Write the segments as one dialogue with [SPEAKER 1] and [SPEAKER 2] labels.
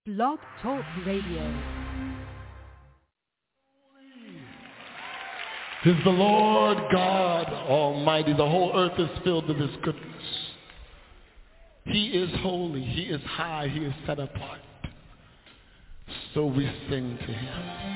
[SPEAKER 1] Blog Talk Radio.
[SPEAKER 2] Is the Lord God Almighty. The whole earth is filled with His goodness. He is holy. He is high. He is set apart. So we sing to Him.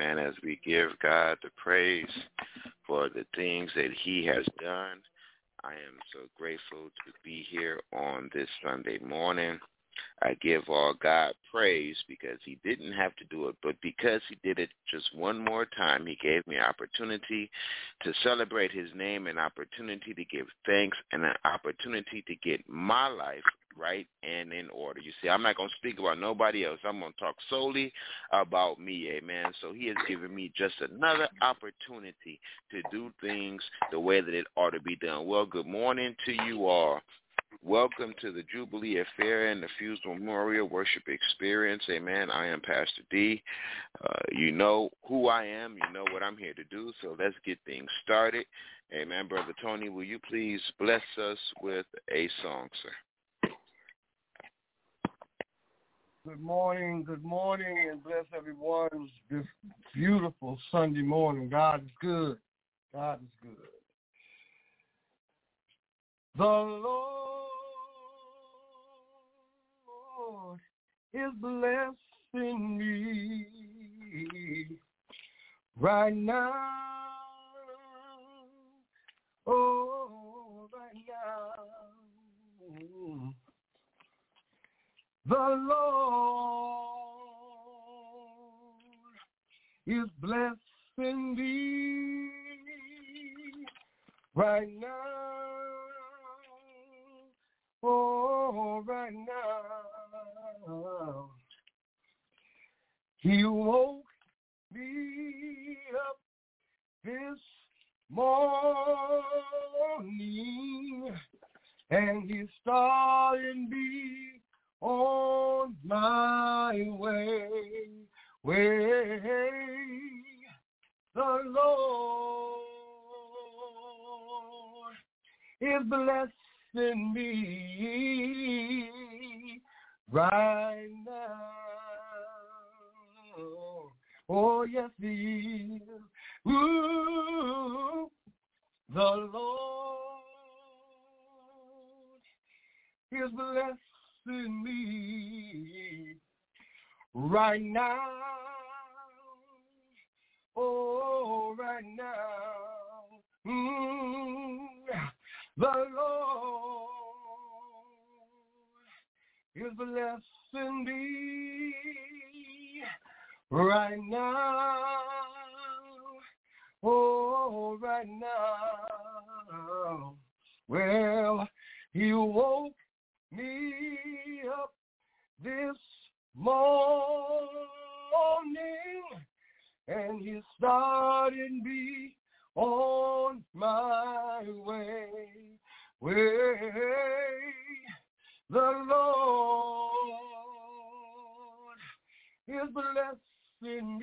[SPEAKER 3] amen, as we give God the praise for the things that he has done. I am so grateful to be here on this Sunday morning. I give all God praise because he didn't have to do it, but because he did it just one more time, he gave me opportunity to celebrate his name, an opportunity to give thanks, and an opportunity to get my life right and in order. You see, I'm not going to speak about nobody else. I'm going to talk solely about me, amen. So he has given me just another opportunity to do things the way that it ought to be done. Well, good morning to you all. Welcome to the Jubilee Affair and the Fused Memorial Worship Experience. Amen. I am Pastor D. You know who I am. You know what I'm here to do. So let's get things started. Amen. Brother Tony, will you please bless us with a song, sir?
[SPEAKER 4] Good morning, and bless everyone this beautiful Sunday morning. God is good. God is good. The Lord is blessing me right now. Oh, right now. The Lord is blessing me right now. Oh, right now. He woke me up this morning, and he started me on my way. The Lord is blessing me right now. Oh, yes, he is. Ooh, the Lord is blessing me right now. Oh, right now. The Lord is blessing me right now. Oh, right now. Well, he woke me up this morning, and he started me on my way. The Lord is blessing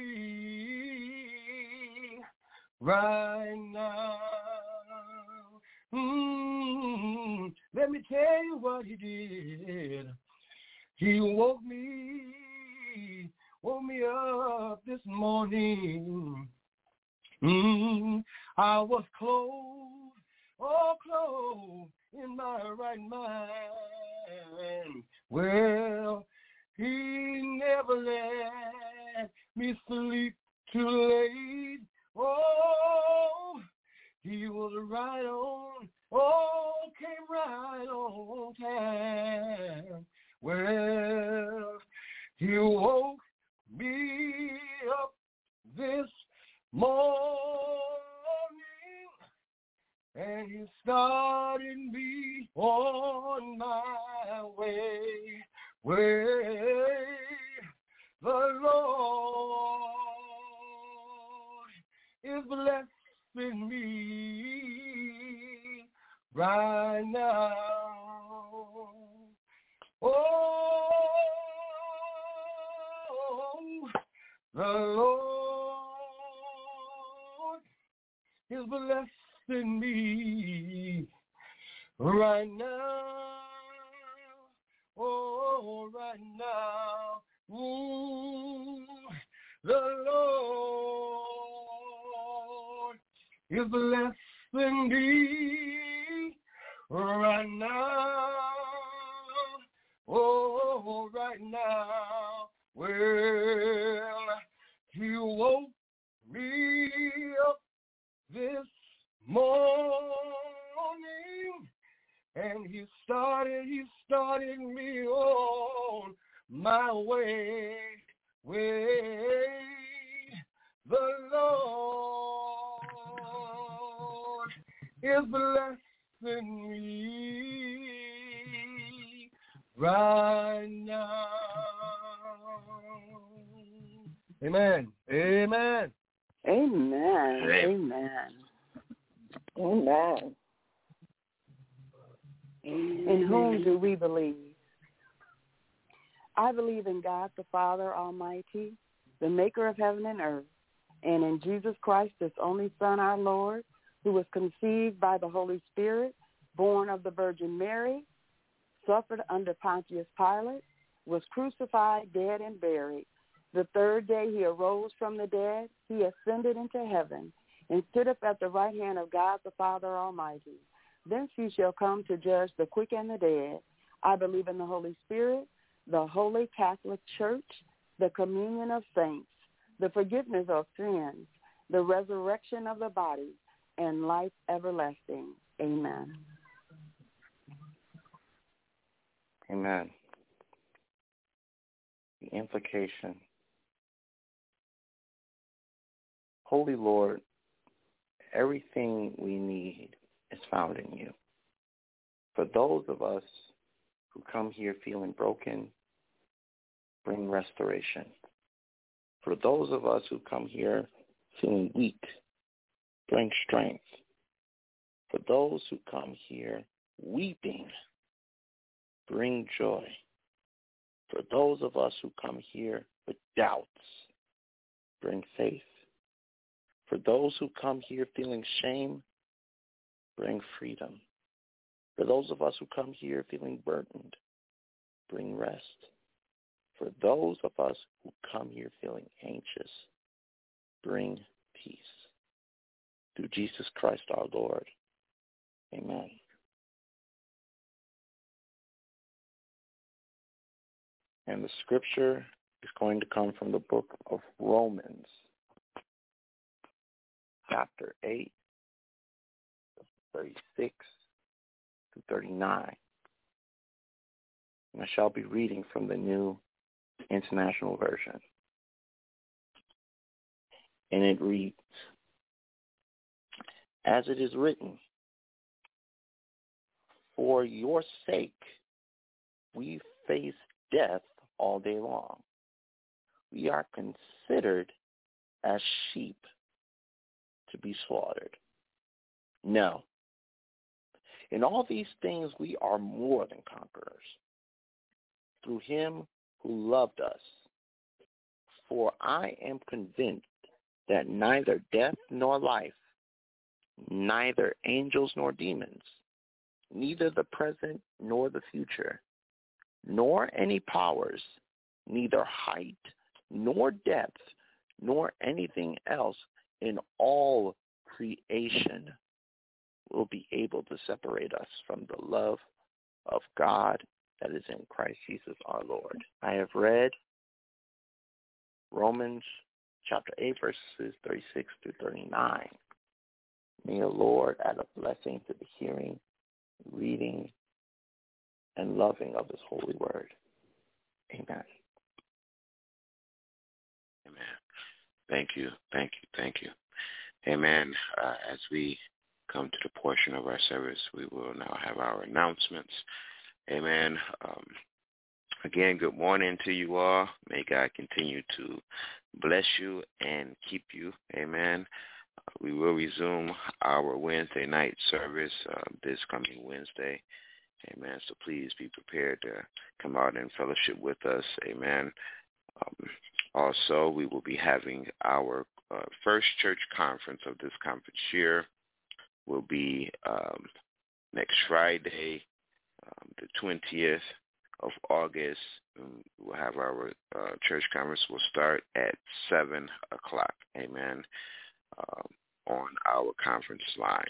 [SPEAKER 4] me right now. Let me tell you what he did. He woke me up this morning. I was clothed in my right mind. Well, he never let me sleep too late. Oh, he was right on. Oh, came right on time. Well, he woke me up this morning, and he started me on my way. The Lord is blessing me right now. Oh, the Lord is blessing me right now. Oh, right now. The Lord is blessing me right now. Oh, right now. Well, he woke me up this morning, and he started me on my way. The Lord is blessing me right now. Amen. Amen.
[SPEAKER 5] Amen. Amen.
[SPEAKER 6] Amen.
[SPEAKER 5] In whom do we believe? I believe in God the Father Almighty, the maker of heaven and earth, and in Jesus Christ, his only Son, our Lord, who was conceived by the Holy Spirit, born of the Virgin Mary, suffered under Pontius Pilate, was crucified, dead, and buried. The third day he arose from the dead. He ascended into heaven and stood up at the right hand of God the Father Almighty. Thence he shall come to judge the quick and the dead. I believe in the Holy Spirit, the Holy Catholic Church, the communion of saints, the forgiveness of sins, the resurrection of the body, and life everlasting. Amen.
[SPEAKER 7] Amen. The implication. Holy Lord, everything we need is found in you. For those of us who come here feeling broken, bring restoration. For those of us who come here feeling weak, bring strength. For those who come here weeping, bring joy. For those of us who come here with doubts, bring faith. For those who come here feeling shame, bring freedom. For those of us who come here feeling burdened, bring rest. For those of us who come here feeling anxious, bring peace. Through Jesus Christ our Lord. Amen. And the scripture is going to come from the book of Romans, chapter 8, 36 to 39. And I shall be reading from the New International Version. And it reads, as it is written, for your sake we face death all day long. We are considered as sheep to be slaughtered. No. In all these things we are more than conquerors through him who loved us. For I am convinced that neither death nor life, neither angels nor demons, neither the present nor the future, nor any powers, neither height nor depth, nor anything else in all creation will be able to separate us from the love of God that is in Christ Jesus our Lord. I have read Romans chapter 8, verses 36 to 39. May the Lord add a blessing to the hearing, reading, and loving of his holy word. Amen.
[SPEAKER 3] Amen. Thank you. Amen. As we come to the portion of our service, we will now have our announcements. Amen. Again, good morning to you all. May God continue to bless you and keep you. Amen. We will resume our Wednesday night service this coming Wednesday. Amen. So please be prepared to come out and fellowship with us. Amen. Also, we will be having our first church conference of this conference year. Will be next Friday, the 20th of August. We'll have our church conference. Will start at 7 o'clock. Amen. On our conference line.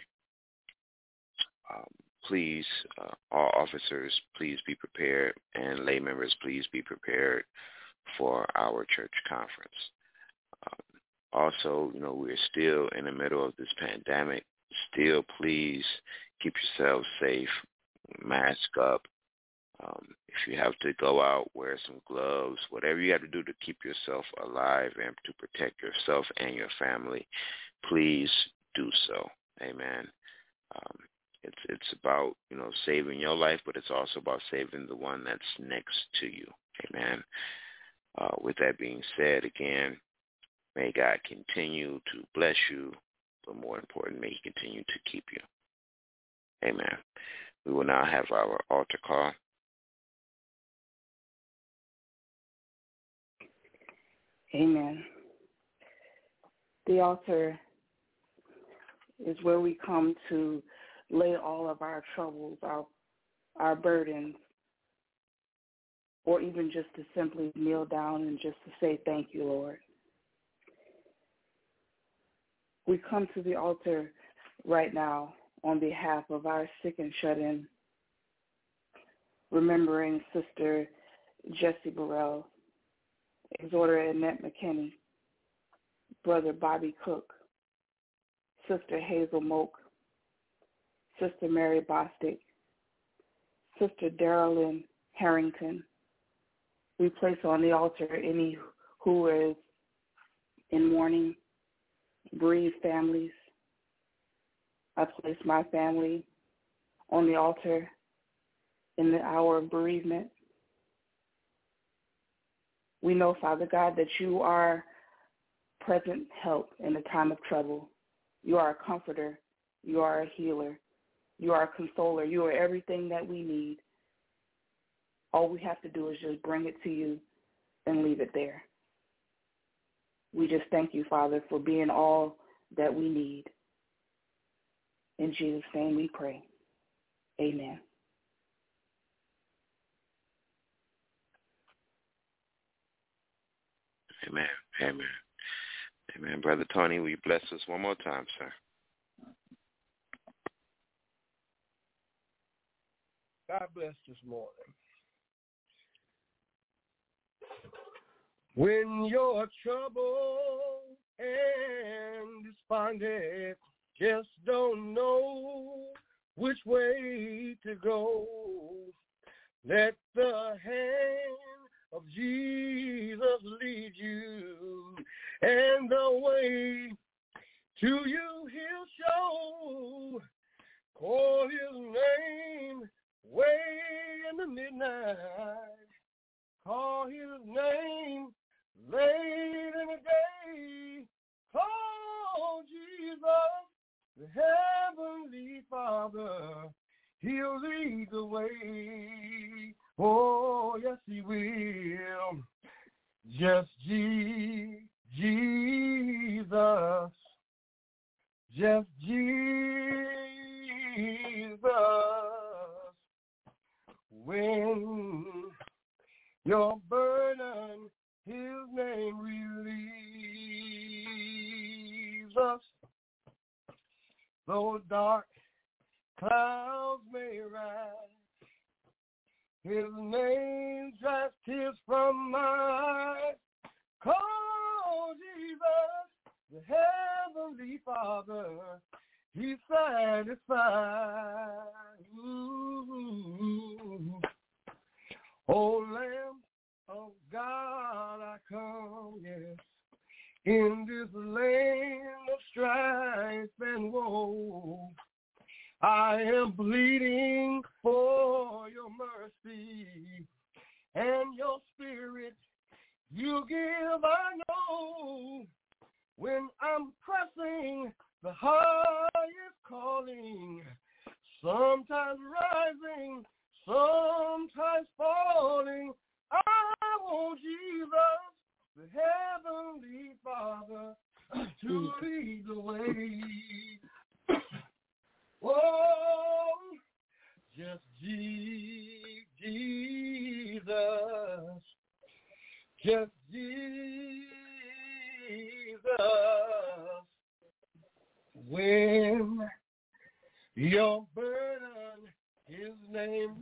[SPEAKER 3] Please, all officers, please be prepared, and lay members, please be prepared for our church conference. Also, we're still in the middle of this pandemic. Still, please keep yourselves safe. Mask up. If you have to go out, wear some gloves. Whatever you have to do to keep yourself alive and to protect yourself and your family, please do so. Amen. It's about, saving your life, but it's also about saving the one that's next to you. Amen. With that being said, again, may God continue to bless you, but more important, may he continue to keep you. Amen. We will now have our altar call.
[SPEAKER 5] Amen. The altar is where we come to lay all of our troubles, our burdens, or even just to simply kneel down and just to say thank you, Lord. We come to the altar right now on behalf of our sick and shut-in, remembering Sister Jessie Burrell, Exhorter Annette McKinney, Brother Bobby Cook, Sister Hazel Moak, Sister Mary Bostic, Sister Darylyn Harrington. We place on the altar any who is in mourning, bereaved families. I place my family on the altar in the hour of bereavement. We know, Father God, that you are present help in a time of trouble. You are a comforter. You are a healer. You are a consoler. You are everything that we need. All we have to do is just bring it to you and leave it there. We just thank you, Father, for being all that we need. In Jesus' name we pray. Amen.
[SPEAKER 3] Amen. Amen. Amen. Brother Tony, will you bless us one more time, sir?
[SPEAKER 4] God bless this morning. When you're troubled and despondent, just don't know which way to go, let the hand of Jesus lead you, and the way to you he'll show. Call his name way in the midnight. Call his name late in the day. Call Jesus, the Heavenly Father. He'll lead the way. Oh, yes, he will. Just Jesus. Just Jesus. When your burden, his name relieves us. Though dark clouds may rise, his name just tears from my eyes. Call Jesus, the Heavenly Father, he's satisfied. Ooh. Oh, Lamb of God, I come, yes, in this land of strife and woe. I am bleeding for your mercy and your spirit you give, I know. When I'm pressing the highest calling, sometimes rising, sometimes falling, I want Jesus, the Heavenly Father, to lead the way. Oh, just Jesus, just Jesus. When your burden, his name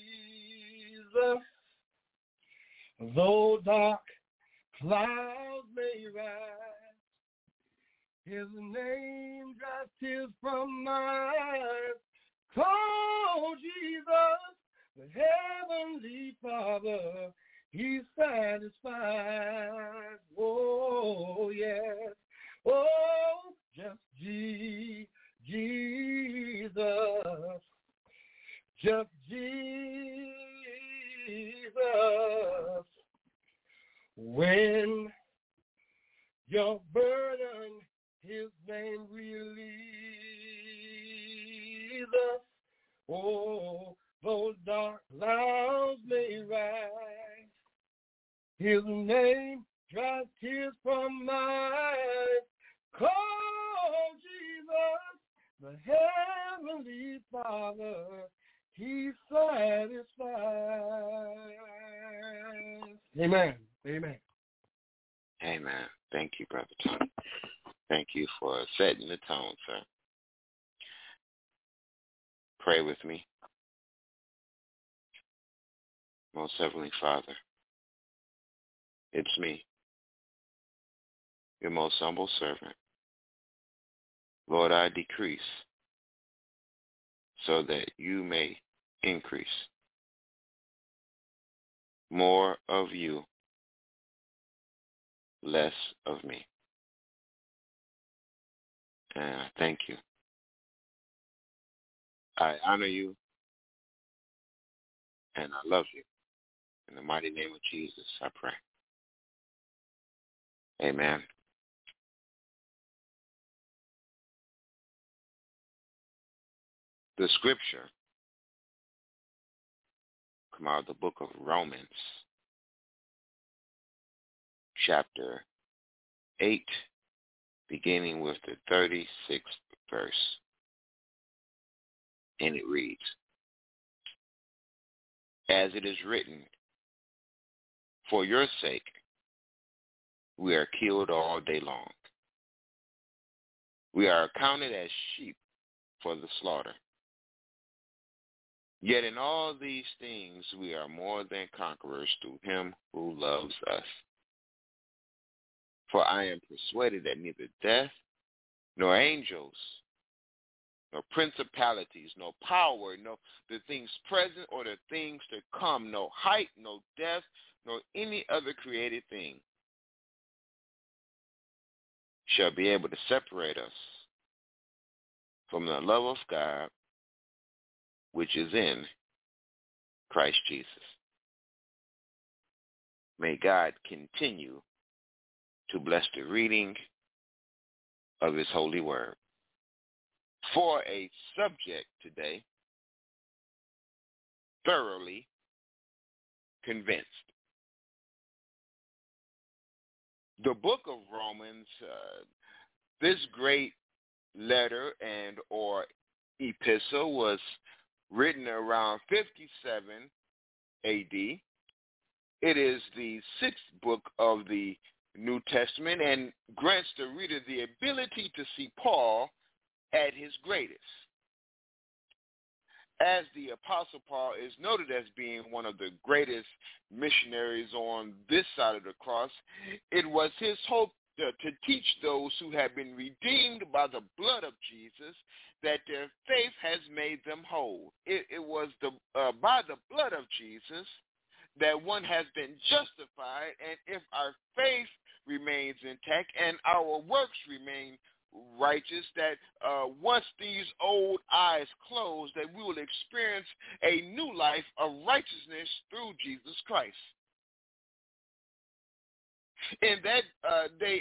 [SPEAKER 4] relieves us. Though dark clouds may rise. His name dries tears from my eyes. Call Jesus, the Heavenly Father. He satisfies. Oh, yes. Oh, just Jesus. Just Jesus. When your burden, His name relieves. Oh, those dark clouds may rise. His name dries tears from my eyes. Call Jesus, the Heavenly Father. He satisfies. Amen. Amen.
[SPEAKER 3] Amen. Thank you, Brother Tony. Thank you for setting the tone, sir. Pray with me. Most Heavenly Father, it's me, your most humble servant. Lord, I decrease so that you may increase. More of you, less of me. And I thank you. I honor you, and I love you. In the mighty name of Jesus, I pray. Amen. The scripture come out of the book of Romans, chapter 8, beginning with the 36th verse. And it reads, as it is written, for your sake we are killed all day long. We are accounted as sheep for the slaughter. Yet in all these things we are more than conquerors through him who loves us. For I am persuaded that neither death, nor angels, nor principalities, nor power, nor the things present or the things to come, no height, no depth, nor any other created thing shall be able to separate us from the love of God, which is in Christ Jesus. May God continue to bless the reading of his holy word. For a subject today, thoroughly convinced. The book of Romans, this great letter and or epistle was written around 57 A.D. It is the sixth book of the New Testament and grants the reader the ability to see Paul at his greatest. As the Apostle Paul is noted as being one of the greatest missionaries on this side of the cross, it was his hope to teach those who have been redeemed by the blood of Jesus that their faith has made them whole. It was by the blood of Jesus that one has been justified, and if our faith remains intact and our works remain righteous, that once these old eyes close, that we will experience a new life of righteousness through Jesus Christ. In that day,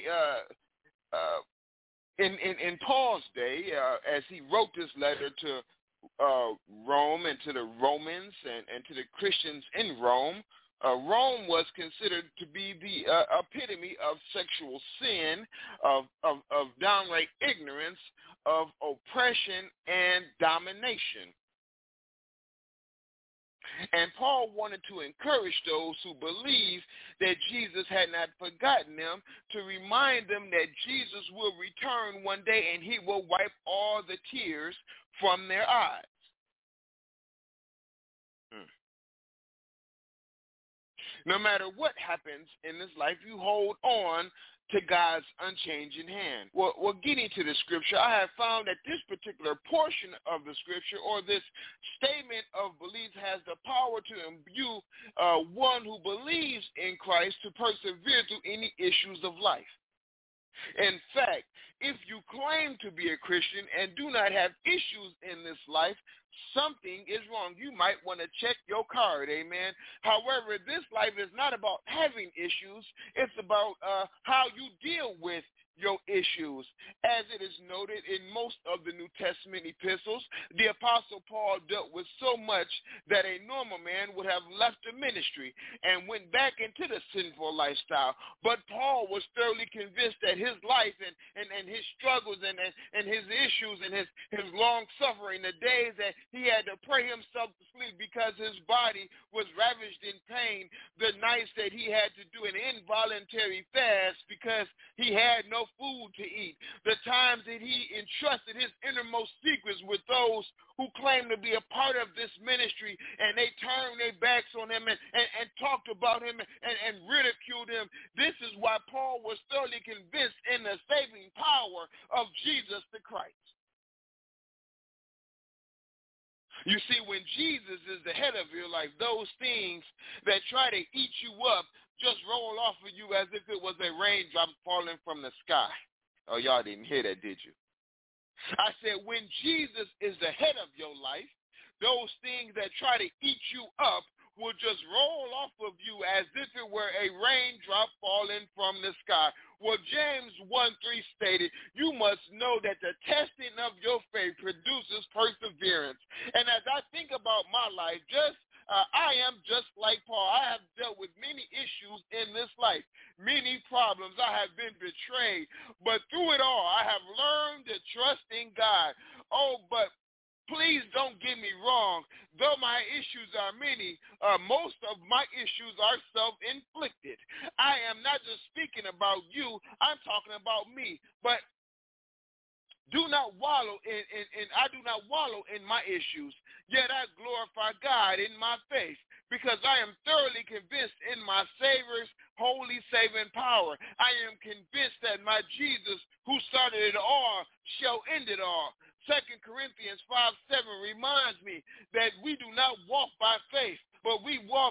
[SPEAKER 3] in Paul's day, as he wrote this letter to Rome and to the Romans and to the Christians in Rome, Rome was considered to be the epitome of sexual sin, of downright ignorance, of oppression and domination. And Paul wanted to encourage those who believe that Jesus had not forgotten them, to remind them that Jesus will return one day and he will wipe all the tears from their eyes. No matter what happens in this life, you hold on to God's unchanging hand. Well, getting to the scripture, I have found that this particular portion of the scripture or this statement of belief has the power to imbue one who believes in Christ to persevere through any issues of life. In fact, if you claim to be a Christian and do not have issues in this life, something is wrong. You might want to check your card, amen. However, this life is not about having issues. It's about how you deal with your issues. As it is noted in most of the New Testament epistles, the Apostle Paul dealt with so much that a normal man would have left the ministry and went back into the sinful lifestyle. But Paul was thoroughly convinced that his life and his struggles and his issues and his long suffering, the days that he had to pray himself to sleep because his body was ravaged in pain, the nights that he had to do an involuntary fast because he had no food to eat, the times that he entrusted his innermost secrets with those who claimed to be a part of this ministry, and they turned their backs on him and talked about him and ridiculed him. This is why Paul was thoroughly convinced in the saving power of Jesus the Christ. You see, when Jesus is the head of your life, those things that try to eat you up just roll off of you as if it was a raindrop falling from the sky. Oh, y'all didn't hear that, did you? I said, when Jesus is the head of your life, those things that try to eat you up will just roll off of you as if it were a raindrop falling from the sky. Well, James 1:3 stated, you must know that the testing of your faith produces perseverance. And as I think about my life, I am just like Paul. I have dealt with many issues in this life, many problems. I have been betrayed. But through it all, I have learned to trust in God. Oh, but please don't get me wrong. Though my issues are many, most of my issues are self-inflicted. I am not just speaking about you. I'm talking about me. But do not wallow I do not wallow in my issues, yet I glorify God in my faith, because I am thoroughly convinced in my Savior's holy saving power. I am convinced that my Jesus, who started it all, shall end it all. 2 Corinthians 5:7 reminds me that we do not walk by faith, but we walk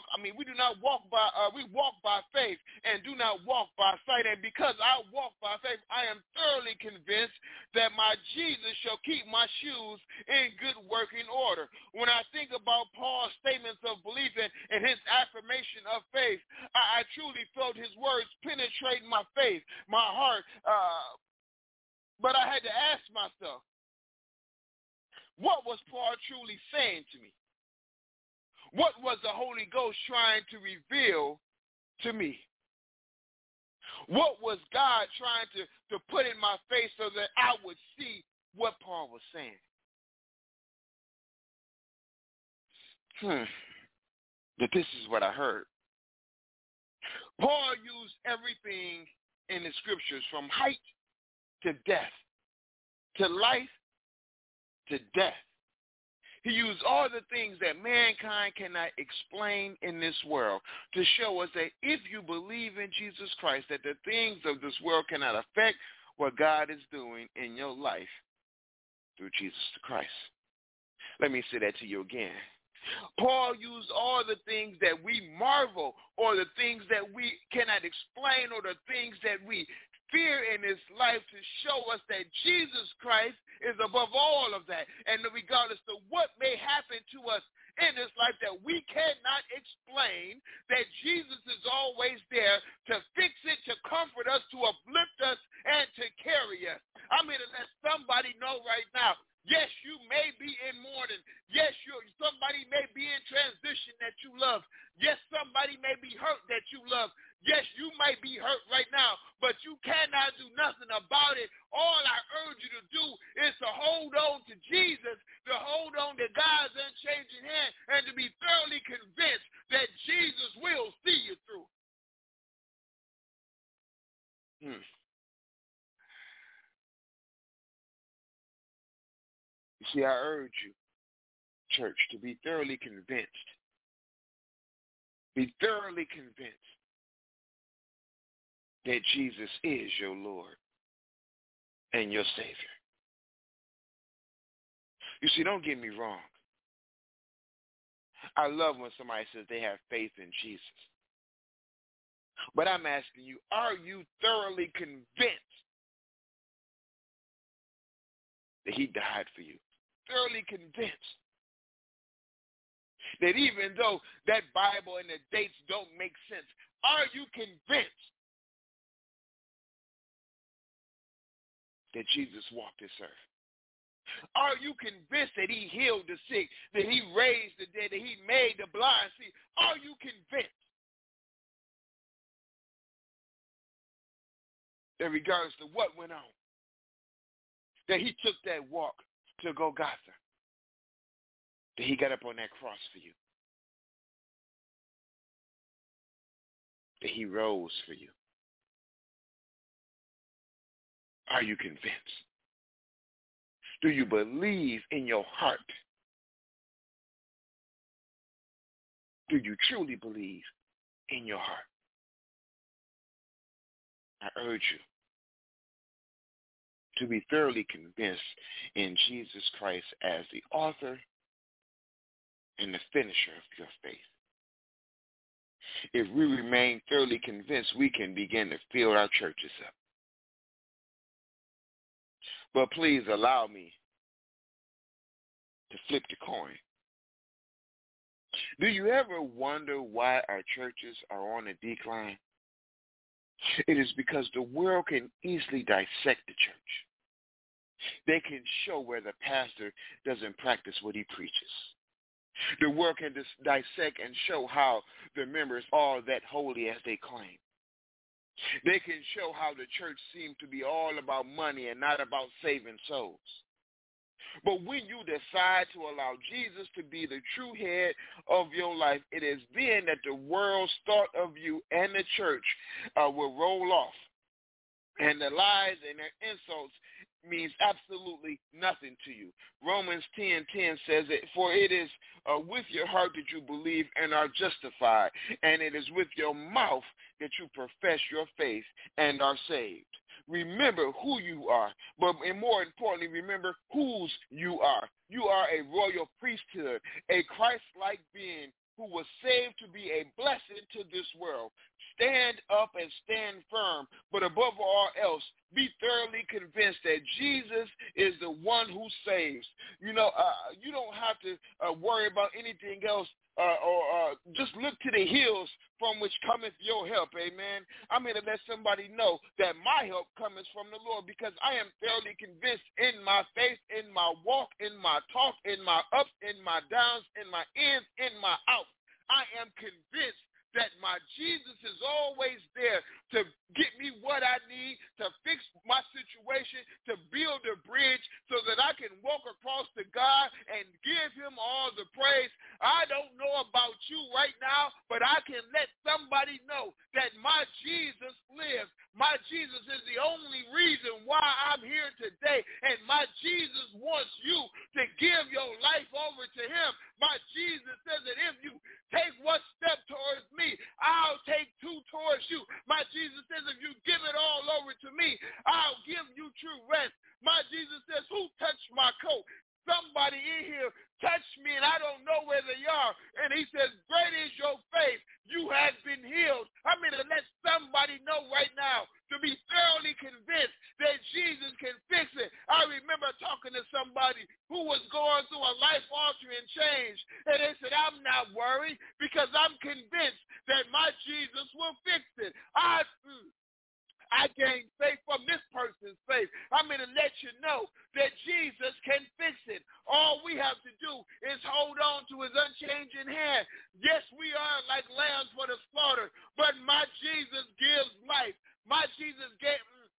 [SPEAKER 3] by faith and do not walk by sight. And because I walk by faith, I am thoroughly convinced that my Jesus shall keep my shoes in good working order. When I think about Paul's statements of belief and his affirmation of faith, I truly felt his words penetrating my faith, my heart. But I had to ask myself, what was Paul truly saying to me? What was the Holy Ghost trying to reveal to me? What was God trying to put in my face so that I would see what Paul was saying? But this is what I heard. Paul used everything in the scriptures, from height to death, to life to death. He used all the things that mankind cannot explain in this world to show us that if you believe in Jesus Christ, that the things of this world cannot affect what God is doing in your life through Jesus Christ. Let me say that to you again. Paul used all the things that we marvel, or the things that we cannot explain, or the things that we fear in this life, to show us that Jesus Christ is above all of that. And regardless of what may happen to us in this life that we cannot explain, that Jesus is always there to fix it, to comfort us, to uplift us, and to carry us. I'm here to let somebody know right now, yes, you may be in mourning. Yes, somebody may be in transition that you love. Yes, somebody may be hurt that you love. Yes, you might be hurt right now, but you cannot do nothing about it. All I urge you to do is to hold on to Jesus, to hold on to God's unchanging hand, and to be thoroughly convinced that Jesus will see you through. You see, I urge you, church, to be thoroughly convinced. Be thoroughly convinced that Jesus is your Lord and your Savior. You see, don't get me wrong. I love when somebody says they have faith in Jesus. But I'm asking you, are you thoroughly convinced that he died for you? Thoroughly convinced that even though that Bible and the dates don't make sense, are you convinced that Jesus walked this earth? Are you convinced that he healed the sick, that he raised the dead, that he made the blind see? Are you convinced that regardless to what went on, that he took that walk to Golgotha, that he got up on that cross for you, that he rose for you? Are you convinced? Do you believe in your heart? Do you truly believe in your heart? I urge you to be thoroughly convinced in Jesus Christ as the author and the finisher of your faith. If we remain thoroughly convinced, we can begin to fill our churches up. But please allow me to flip the coin. Do you ever wonder why our churches are on a decline? It is because the world can easily dissect the church. They can show where the pastor doesn't practice what he preaches. The world can dissect and show how the members are that holy as they claim. They can show how the church seems to be all about money and not about saving souls. But when you decide to allow Jesus to be the true head of your life, it is then that the world's thought of you and the church will roll off. And the lies and their insults means absolutely nothing to you. Romans 10:10 says it, for it is with your heart that you believe and are justified, and it is with your mouth that you profess your faith and are saved. Remember who you are, but more importantly, remember whose you are. You are a royal priesthood, a Christ-like being who was saved to be a blessing to this world. Stand up and stand firm, but above all else, be thoroughly convinced that Jesus is the one who saves. You don't have to worry about anything else or just look to the hills from which cometh your help, amen. I'm here to let somebody know that my help cometh from the Lord, because I am thoroughly convinced in my faith, in my walk, in my talk, in my ups, in my downs, in my ins, in my outs. I am convinced that my Jesus is always there to get me what I need, to fix my situation, to build a bridge so that I can walk across to God and give him all the praise. I don't know about you right now, but I can let somebody know that my Jesus lives. My Jesus is the only reason why I'm here today, and my Jesus wants you to give your life over to him. My Jesus says that if you take one step towards me, I'll take two towards you. My Jesus says if you give it all over to me, I'll give you true rest. My Jesus says, who touched my coat? Somebody in here touched me, and I don't know where they are. And he says, great is your faith. You have been healed. I'm going to let somebody know right now to be thoroughly convinced that Jesus can fix it. I remember talking to somebody who was going through a life-altering change, and they said, I'm not worried because I'm convinced that my Jesus will fix it. I gained faith from this person's faith. I'm going to let you know that Jesus can fix it. All we have to do is hold on to his unchanging hand. Yes, we are like lambs for the slaughter, but my Jesus gives life. My Jesus gave...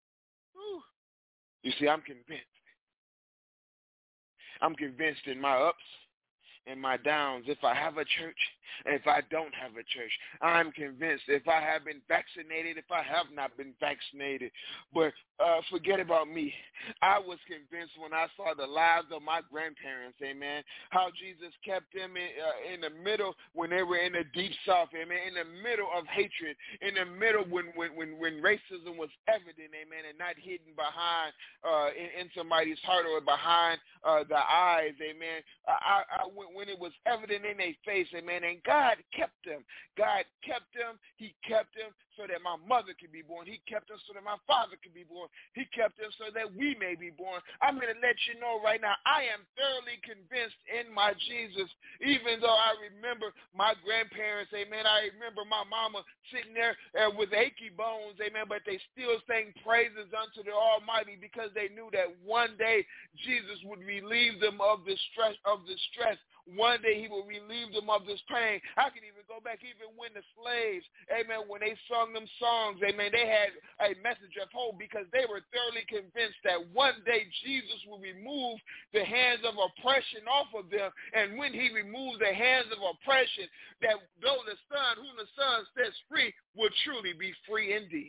[SPEAKER 3] You see, I'm convinced. I'm convinced in my ups and my downs. If I have a church, if I don't have a church. I'm convinced if I have been vaccinated, if I have not been vaccinated. But forget about me. I was convinced when I saw the lives of my grandparents, amen, how Jesus kept them in the middle when they were in the deep south, amen, in the middle of hatred, in the middle when racism was evident, amen, and not hidden behind in somebody's heart or behind the eyes, amen. When it was evident in their face, amen, and God kept them. God kept them. He kept them so that my mother could be born. He kept them so that my father could be born. He kept them so that we may be born. I'm going to let you know right now, I am thoroughly convinced in my Jesus, even though I remember my grandparents, amen. I remember my mama sitting there with achy bones, amen, but they still sang praises unto the Almighty because they knew that one day Jesus would relieve them of the stress. One day he will relieve them of this pain. I can even go back even when the slaves, amen, when they sung them songs, amen, they had a message of hope because they were thoroughly convinced that one day Jesus will remove the hands of oppression off of them. And when he removes the hands of oppression, that though the Son, whom the Son sets free, will truly be free indeed.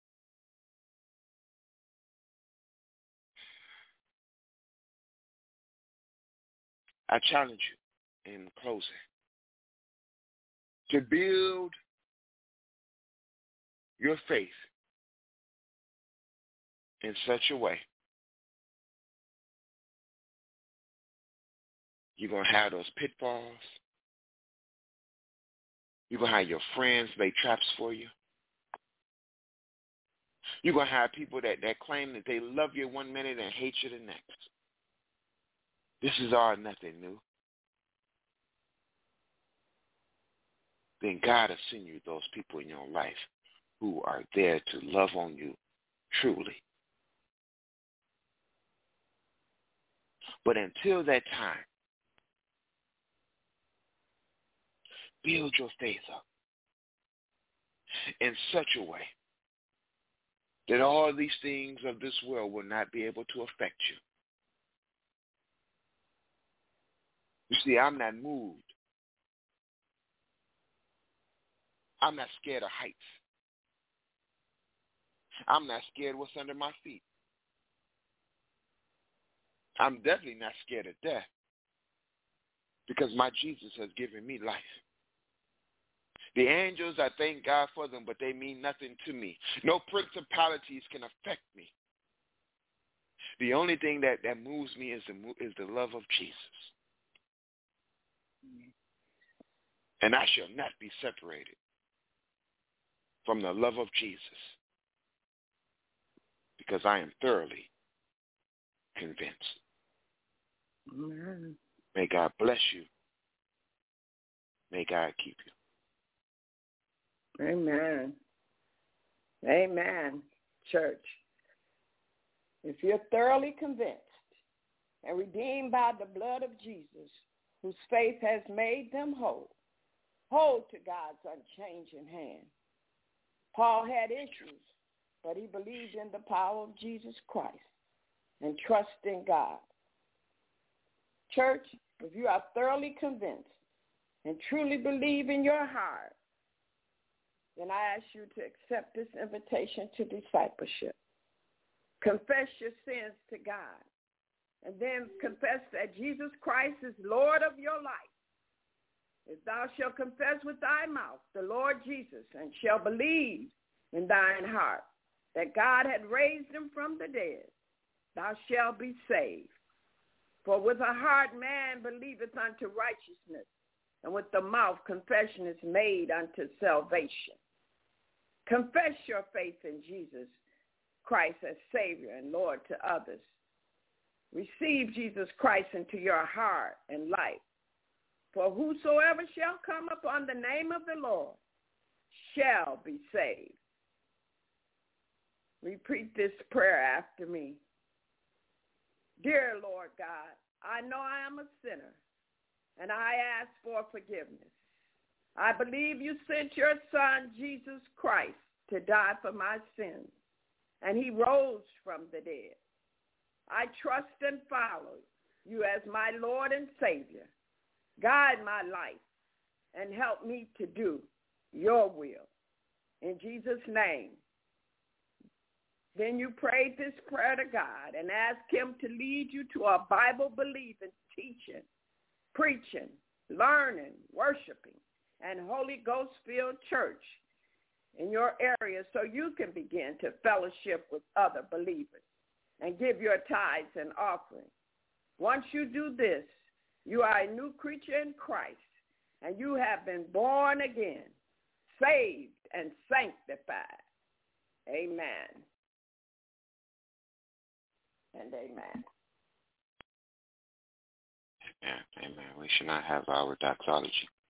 [SPEAKER 3] I challenge you in closing to build your faith in such a way you're going to have those pitfalls. You're going to have your friends lay traps for you. You're going to have people that claim that they love you one minute and hate you the next. This is all nothing new. Then God will send you those people in your life who are there to love on you truly. But until that time, build your faith up in such a way that all these things of this world will not be able to affect you. You see, I'm not moved. I'm not scared of heights. I'm not scared of what's under my feet. I'm definitely not scared of death because my Jesus has given me life. The angels, I thank God for them, but they mean nothing to me. No principalities can affect me. The only thing that moves me is the love of Jesus. And I shall not be separated from the love of Jesus because I am thoroughly convinced.
[SPEAKER 6] Amen.
[SPEAKER 3] May God bless you. May God keep you.
[SPEAKER 6] Amen. Amen, church. If you're thoroughly convinced and redeemed by the blood of Jesus, whose faith has made them whole, hold to God's unchanging hand. Paul had issues, but he believed in the power of Jesus Christ and trust in God. Church, if you are thoroughly convinced and truly believe in your heart, then I ask you to accept this invitation to discipleship. Confess your sins to God, and then confess that Jesus Christ is Lord of your life. If thou shalt confess with thy mouth the Lord Jesus, and shalt believe in thine heart that God had raised him from the dead, thou shalt be saved. For with the heart man believeth unto righteousness, and with the mouth confession is made unto salvation. Confess your faith in Jesus Christ as Savior and Lord to others. Receive Jesus Christ into your heart and life. For whosoever shall come upon the name of the Lord shall be saved. Repeat this prayer after me. Dear Lord God, I know I am a sinner, and I ask for forgiveness. I believe you sent your Son, Jesus Christ, to die for my sins, and he rose from the dead. I trust and follow you as my Lord and Savior. Guide my life and help me to do your will. In Jesus' name. Then you prayed this prayer to God and asked him to lead you to a Bible-believing, teaching, preaching, learning, worshiping, and Holy Ghost-filled church in your area so you can begin to fellowship with other believers and give your tithes and offerings. Once you do this, you are a new creature in Christ, and you have been born again, saved, and sanctified. Amen. And amen.
[SPEAKER 3] Amen. We should not have our doxology.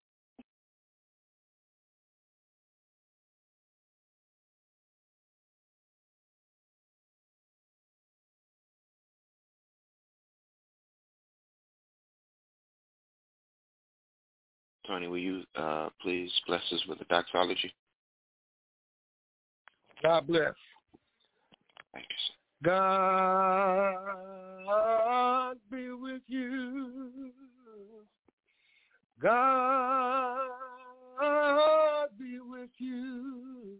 [SPEAKER 3] Tony, will you please bless us with the doxology?
[SPEAKER 4] God bless.
[SPEAKER 3] Thank you, sir.
[SPEAKER 4] God be with you. God be with you.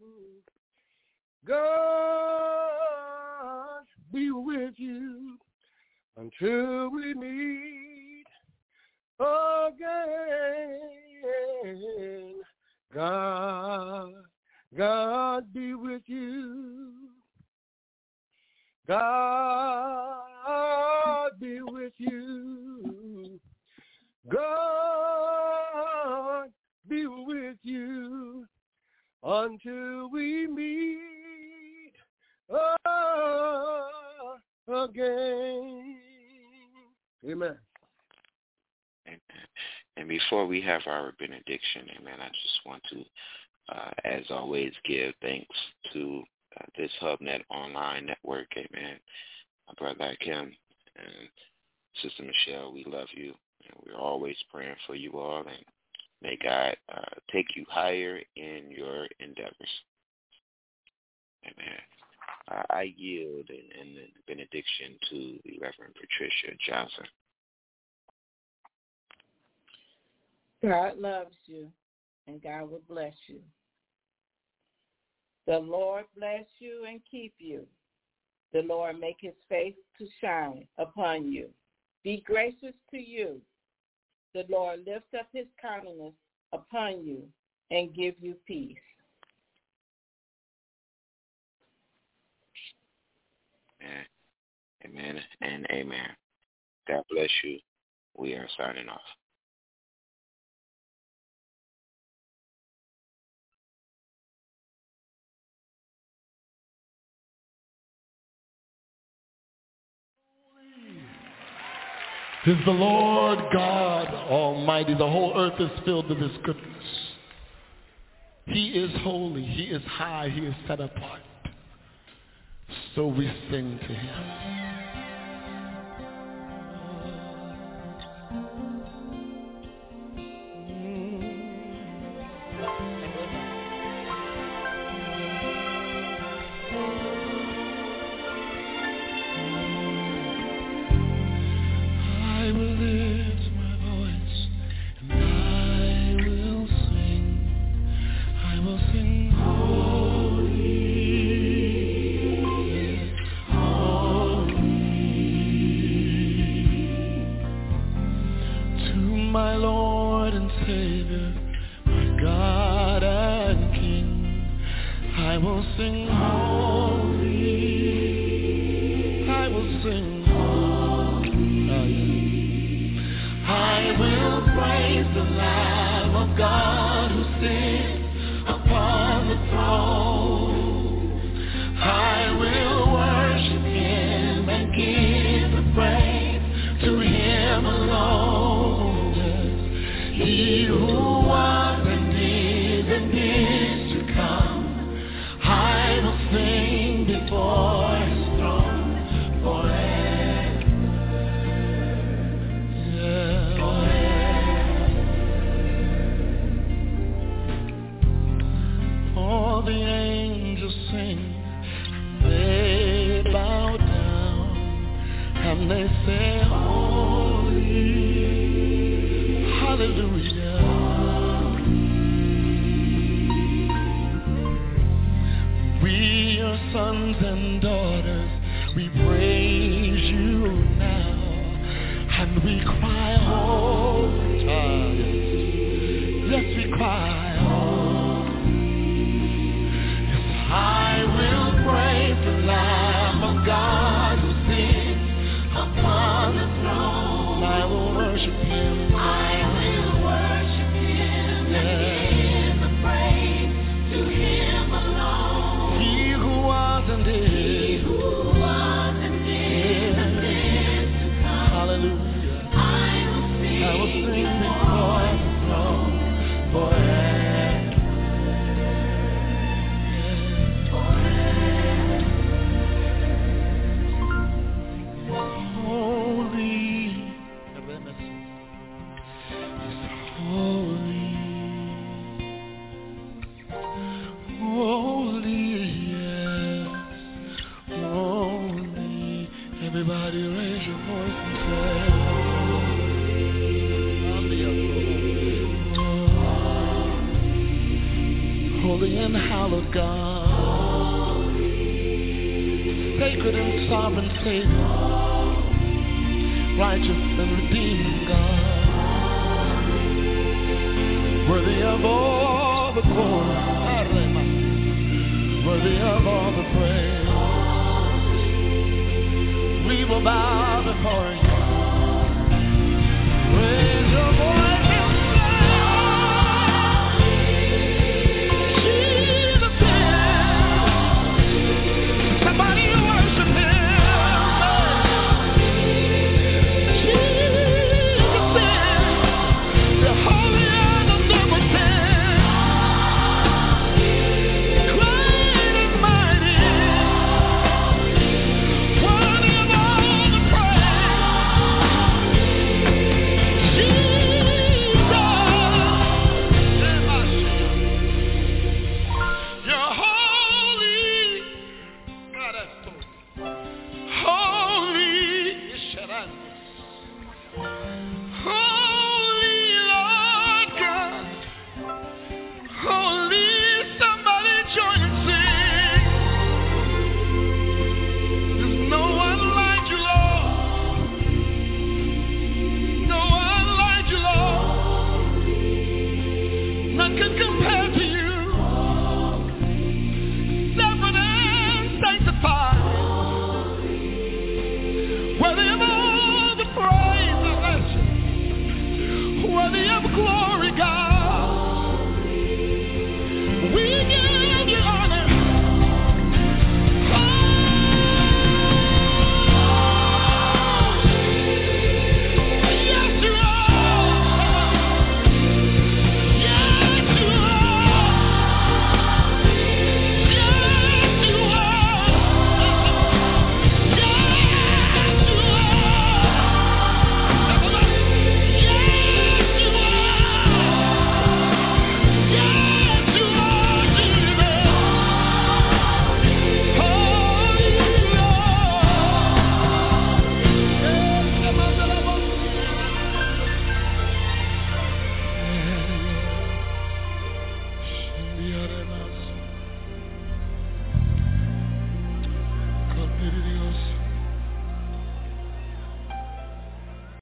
[SPEAKER 4] God be with you until we meet again. God be with you. God be with you. God be with you until we meet again. Amen.
[SPEAKER 3] Amen. And before we have our benediction, amen, I just want to, as always, give thanks to this HubNet online network, amen. My brother Kim and Sister Michelle, we love you, and we're always praying for you all, and may God take you higher in your endeavors. Amen. I yield in the benediction to the Reverend Patricia Johnson.
[SPEAKER 6] God loves you, and God will bless you. The Lord bless you and keep you. The Lord make his face to shine upon you. Be gracious to you. The Lord lift up his countenance upon you and give you peace.
[SPEAKER 3] Amen and amen. God bless you. We are signing off.
[SPEAKER 2] Is the Lord God Almighty. The whole earth is filled with his goodness. He is holy. He is high. He is set apart. So we sing to him. Hallelujah. we cry, holy. Yes, we cry, holy. Yes, I will praise the Lamb of God who sits upon the throne. I will worship him. I will worship him and give the praise to him alone. He who was and is. Hallelujah. I will sing before the throne forever. Holy, is holy, holy, yes, holy. Everybody raise your voice and say, holy and hallowed God, sacred and sovereign Savior, righteous and redeeming God, worthy of all the glory, worthy of all the praise. We will bow before you.